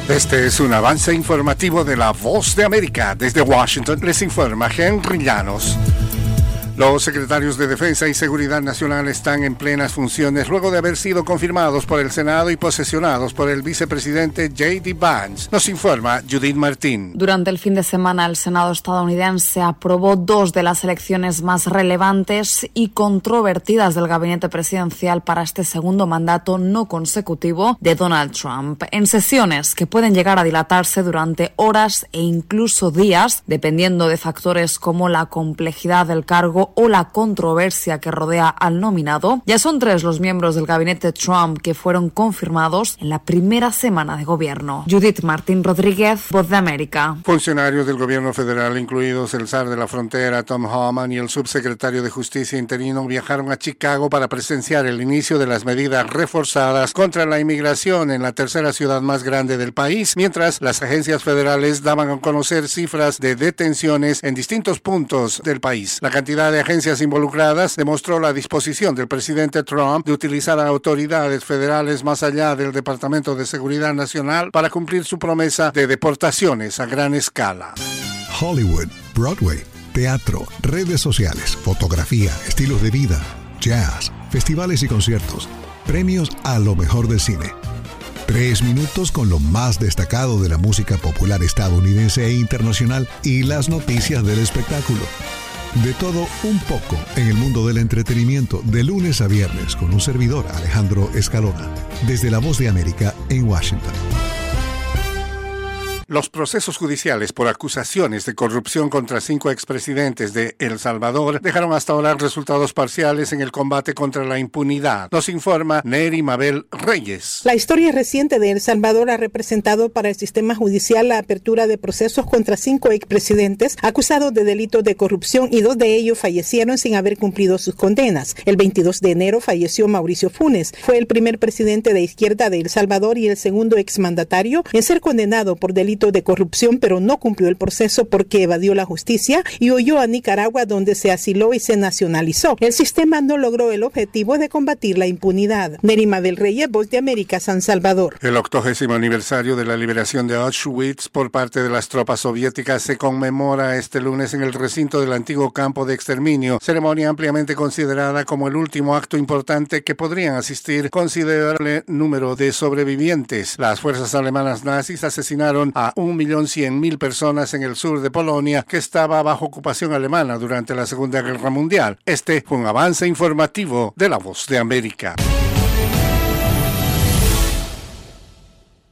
Este es un avance informativo de La Voz de América. Desde Washington les informa Henry Llanos. Los secretarios de Defensa y Seguridad Nacional están en plenas funciones luego de haber sido confirmados por el Senado y posesionados por el vicepresidente J.D. Vance. Nos informa Judith Martín. Durante el fin de semana, el Senado estadounidense aprobó dos de las elecciones más relevantes y controvertidas del gabinete presidencial para este segundo mandato no consecutivo de Donald Trump, en sesiones que pueden llegar a dilatarse durante horas e incluso días, dependiendo de factores como la complejidad del cargo o la controversia que rodea al nominado. Ya son 3 los miembros del gabinete Trump que fueron confirmados en la primera semana de gobierno. Judith Martín Rodríguez, Voz de América. Funcionarios del gobierno federal, incluidos el zar de la frontera, Tom Homan, y el subsecretario de Justicia interino, viajaron a Chicago para presenciar el inicio de las medidas reforzadas contra la inmigración en la tercera ciudad más grande del país, mientras las agencias federales daban a conocer cifras de detenciones en distintos puntos del país. La cantidad de agencias involucradas demostró la disposición del presidente Trump de utilizar a autoridades federales más allá del Departamento de Seguridad Nacional para cumplir su promesa de deportaciones a gran escala. Hollywood, Broadway, teatro, redes sociales, fotografía, estilos de vida, jazz, festivales y conciertos, premios a lo mejor del cine. 3 minutos con lo más destacado de la música popular estadounidense e internacional y las noticias del espectáculo. De todo un poco en el mundo del entretenimiento, de lunes a viernes, con un servidor, Alejandro Escalona, desde La Voz de América en Washington. Los procesos judiciales por acusaciones de corrupción contra 5 expresidentes de El Salvador dejaron hasta ahora resultados parciales en el combate contra la impunidad. Nos informa Neri Mabel Reyes. La historia reciente de El Salvador ha representado para el sistema judicial la apertura de procesos contra 5 expresidentes acusados de delitos de corrupción, y 2 de ellos fallecieron sin haber cumplido sus condenas. El 22 de enero falleció Mauricio Funes. Fue el primer presidente de izquierda de El Salvador y el segundo exmandatario en ser condenado por delitos de corrupción, pero no cumplió el proceso porque evadió la justicia y huyó a Nicaragua, donde se asiló y se nacionalizó. El sistema no logró el objetivo de combatir la impunidad. Nerima del Reyes, Voz de América, San Salvador. El 80º aniversario de la liberación de Auschwitz por parte de las tropas soviéticas se conmemora este lunes en el recinto del antiguo campo de exterminio, ceremonia ampliamente considerada como el último acto importante que podrían asistir considerable número de sobrevivientes. Las fuerzas alemanas nazis asesinaron a 1.100.000 personas en el sur de Polonia, que estaba bajo ocupación alemana durante la Segunda Guerra Mundial. Este fue un avance informativo de La Voz de América.